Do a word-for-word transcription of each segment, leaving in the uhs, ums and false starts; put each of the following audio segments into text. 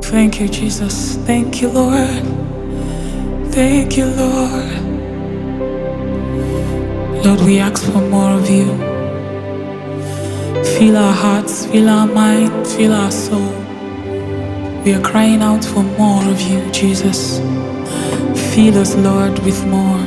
Thank you, Jesus. Thank you, Lord. Thank you, Lord. Lord, we ask for more of you. Fill our hearts, fill our mind, fill our soul. We are crying out for more of you, Jesus. Fill us, Lord, with more.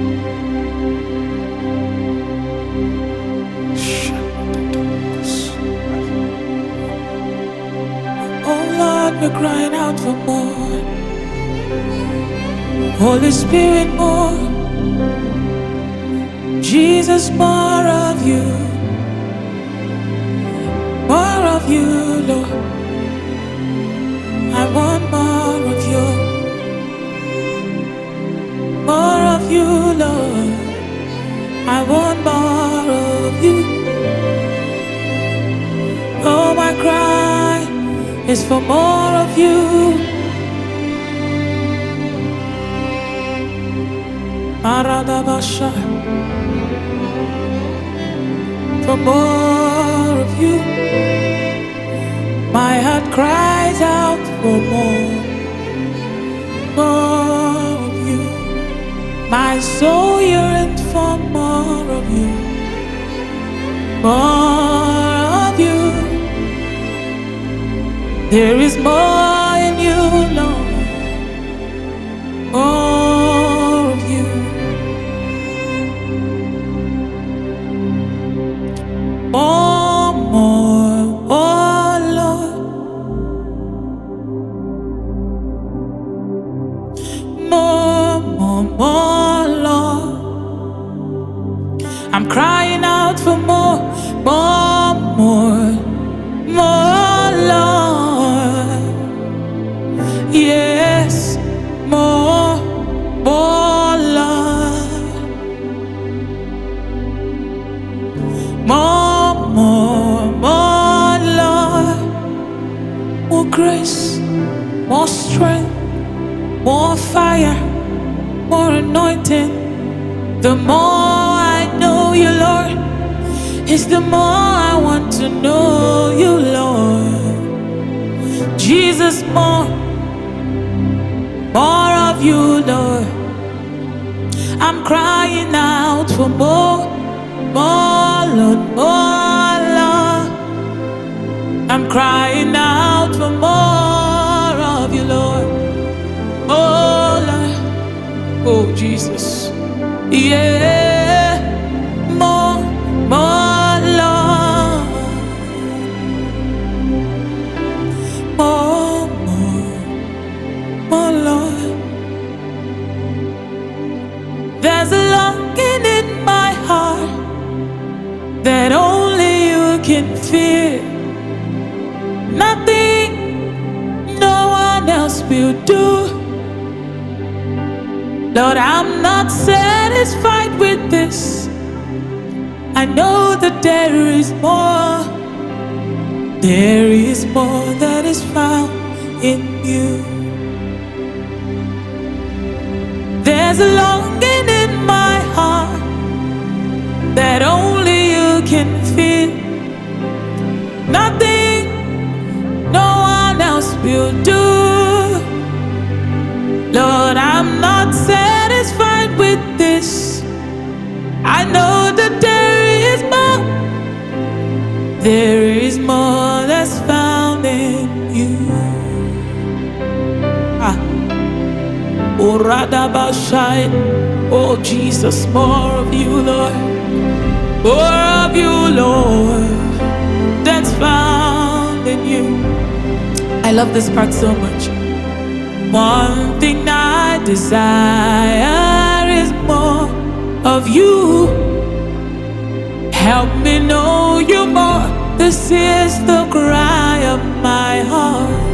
Oh Lord, we're crying out for more. Holy Spirit, more. Jesus, more of you. More of you, Lord. I want more of you. More of you, Lord. I want more of you. Oh, my cry is for more of you. Maradabasha. For more of you. My heart cries out for more. More of you. My soul yearns for more of you. More of you. There is more in you, Lord. More of you. More, more, oh Lord. More, more, more, Lord. I'm crying out for more, more, more, more, Lord. Yes, more, more, Lord. More, more, more, Lord. More grace, more strength, more fire, more anointing. The more I know you, Lord, is the more I want to know you, Lord. Jesus, more, more of you, Lord. I'm crying out for more, more, Lord, more, Lord. I'm crying out for more of you, Lord. Oh, Lord. Oh, Jesus. Yeah. More, more, Lord. More, more, more, Lord. There's a longing in my heart that only you can feel. Nothing no one else will do. Lord, I'm not satisfied with this. I know that there is more. There is more that is found in you. There's a longing in my heart that only you can feel. Nothing no one else will do. Lord, I'm not satisfied with this. I know that there is more. There is more that's found in you. Ah. Oh, Radabashai. Oh, Jesus, more of you, Lord. More of you, Lord, that's found in you. I love this part so much. One thing I desire is more of you. Help me know you more. This is the cry of my heart.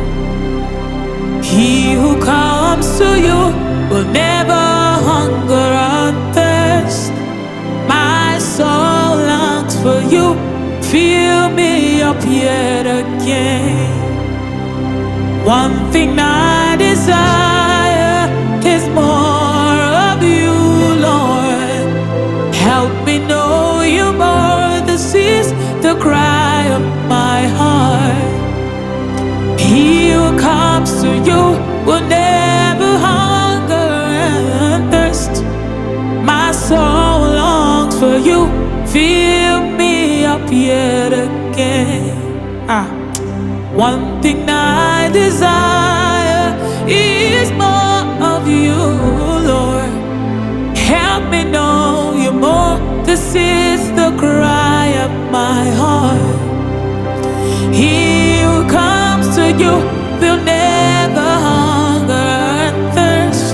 He who comes to you will never hunger or thirst. My soul longs for you. Fill me up yet again. One thing I desire is more of you, Lord. Help me know you more. This is the cry of my heart. He will come comes to you will never hunger and thirst. My soul longs for you. Fill me up yet again. Ah. One thing I desire is more of you, Lord. Help me know you more. This is the cry of my heart. He who comes to you will never hunger and thirst.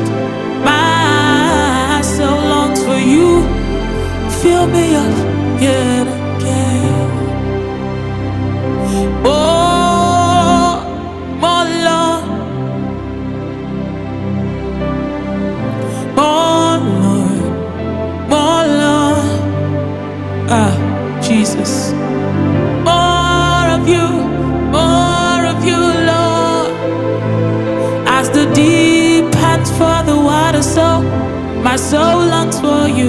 My soul longs for you. Fill me up yet again. Oh, more Lord, more Lord, more Lord. Ah, Jesus. More of you, more of you, Lord. As the deep pants for the water, so my soul longs for you.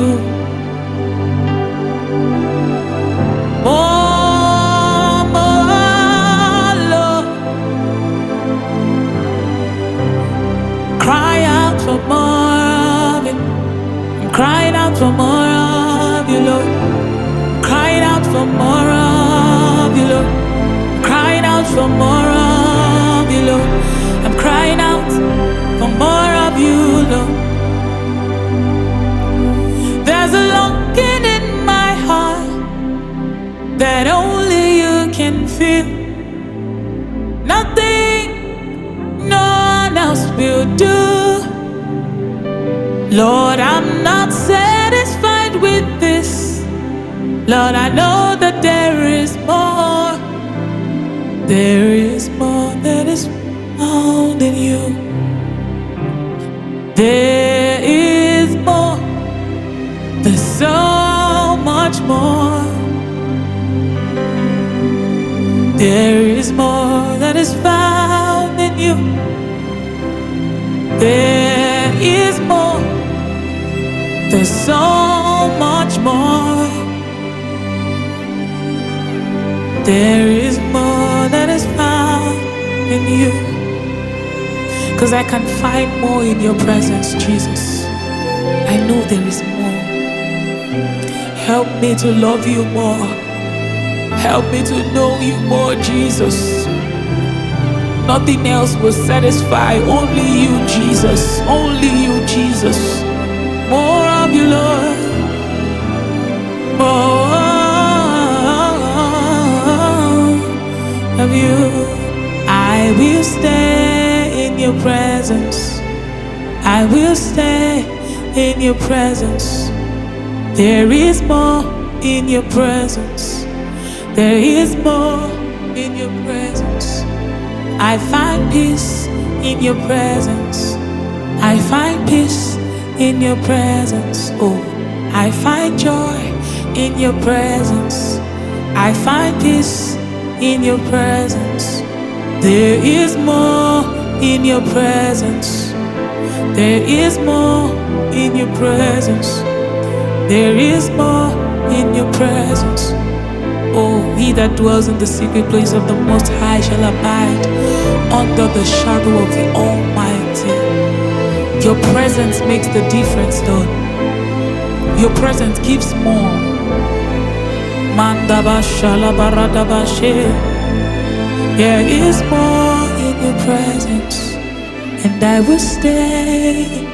More, more, Lord. Cry out for more of it. I'm crying out for more of you, Lord. Crying out for more of you, Lord. Crying out for more of you, Lord. I'm crying out for more of you, Lord. There's a longing in my heart that only you can feel. Nothing no one else will do. Lord, I'm not satisfied with this. Lord, I know that there is more. There is more that is found in you. There is more. There's so much more. There is more that is found in you. There is more. There's so much more. There is more that is found in you. 'Cause I can find more in your presence, Jesus. I know there is more. Help me to love you more. Help me to know you more, Jesus. Nothing else will satisfy. Only you, Jesus. Only you, Jesus. More of you, Lord. More of you. I will stay in your presence. I will stay in your presence. There is more in your presence. There is more in your presence. I find peace in your presence. I find peace in your presence. Oh, I find joy in your presence. I find peace in your presence. There is more in your presence. There is more in your presence. There is more in your presence. Oh, he that dwells in the secret place of the Most High shall abide under the shadow of the Almighty. Your presence makes the difference, Lord. Your presence gives more. There is more in your presence, and I will stay.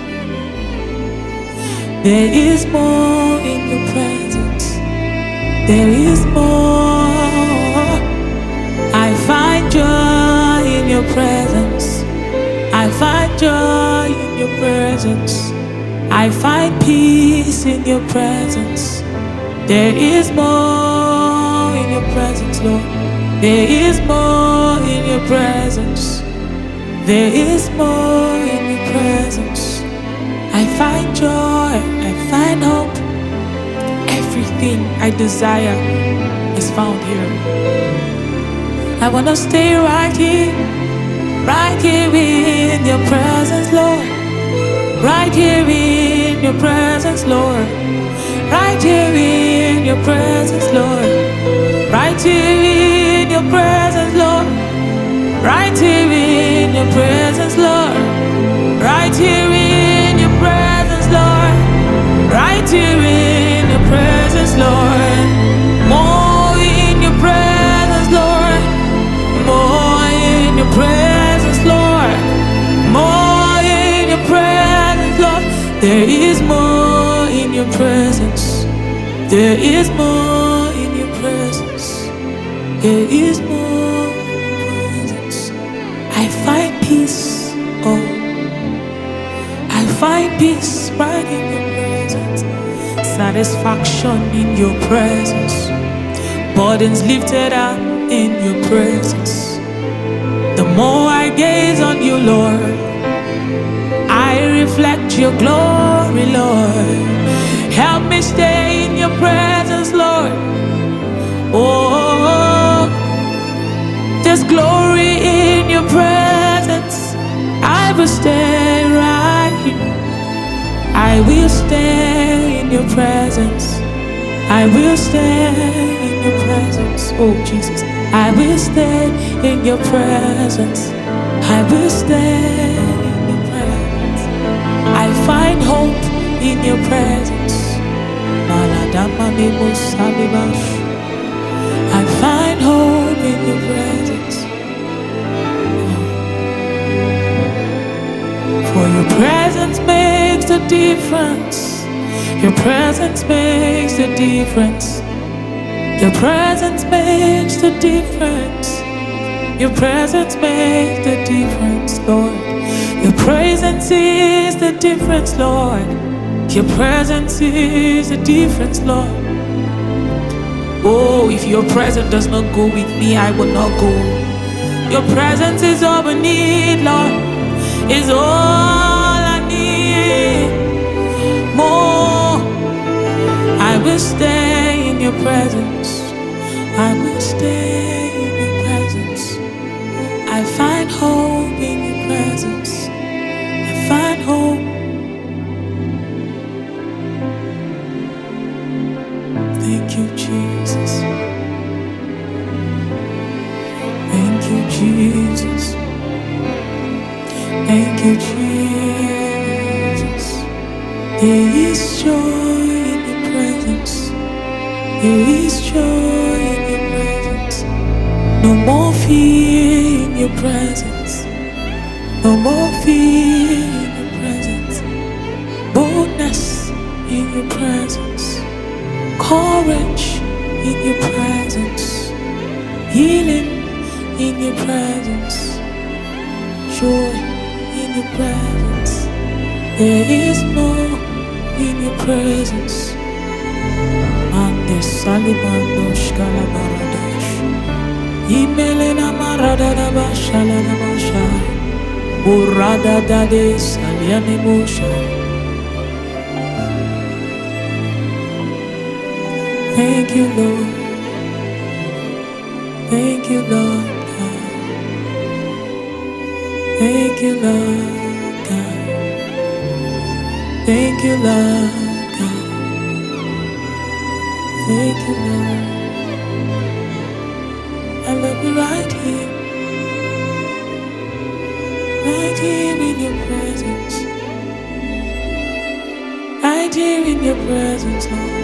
There is more in your presence. There is more. I find joy in your presence. I find joy in your presence. I find peace in your presence. There is more in your presence, Lord. There is more in your presence. There is more in your presence. I find joy. I find hope. Everything I desire is found here. I want to stay right here, right here in your presence, Lord. Right here in your presence, Lord. Right here in your presence, Lord. Right here in your presence, Lord. Right here in your your presence, Lord. Right here in your presence, Lord. Right here in your presence, Lord. More in your presence, Lord. More in your presence, Lord. More in your presence, Lord. There is more in your presence. There is more in your presence. There is more in your presence. I find peace, oh. I find peace right in your presence. Satisfaction in your presence. Burdens lifted up in your presence. The more I gaze on you, Lord, I reflect your glory, Lord. Help me stay in your presence, Lord. Oh, there's glory in your presence. I will stay right here. I will stay in your presence. I will stay in your presence. Oh, Jesus. I will stay in your presence. I will stay in your presence. I find hope in your presence. I find hope in your presence. For your presence makes a difference. Your presence makes a difference. Your presence makes the difference. Your presence makes the difference, Lord. Your presence is the difference, Lord. Your presence is the difference, Lord. Oh, if your presence does not go with me, I will not go. Your presence is all we need, Lord. Is all I need. More. I will stay in your presence. I will stay in your presence. I find hope in your presence. I find hope. Thank you, Jesus. Thank you, Jesus. Thank you, Jesus. There is joy in your presence. There is joy in your presence. No more fear in your presence. No more fear in your presence. Boldness in your presence. Courage in your presence. Healing in your presence. Joy in your presence. There is more in your presence. Ande salibando shkalabaradash. Imelena maradada bashala basha. Urada dade saliane musha. Thank you, Lord. Thank you, Lord God. Thank you, Lord God. Thank you, Lord God. Thank you, Lord. I love you right here. Right here in your presence. Right here in your presence, Lord.